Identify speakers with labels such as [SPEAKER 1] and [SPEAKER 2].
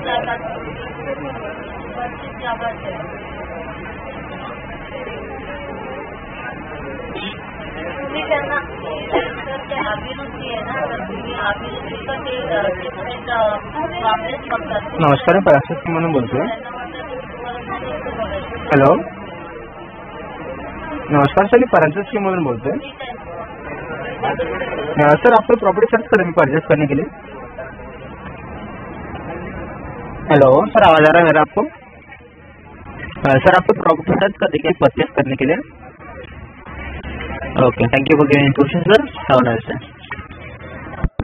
[SPEAKER 1] तुम्ही त्यांना अभिरुची आहे ना, तर तुम्ही अभिरुचीचं ते वापरेच बघतात.
[SPEAKER 2] नमस्कार, मी पराशर म्हणून बोलतोय. हॅलो, नमस्कार सर, मी पराशर स्कीममधून बोलतोय. सर आपको प्रॉपर्टी सर्च करें परचेस करने के लिए. हेलो सर, आवाज आ रहा है मेरा आपको? सर आपको प्रॉपर्टी सर्च करने के लिए, परचेस करने के लिए. Okay, thank you for giving information sir. Have a nice day.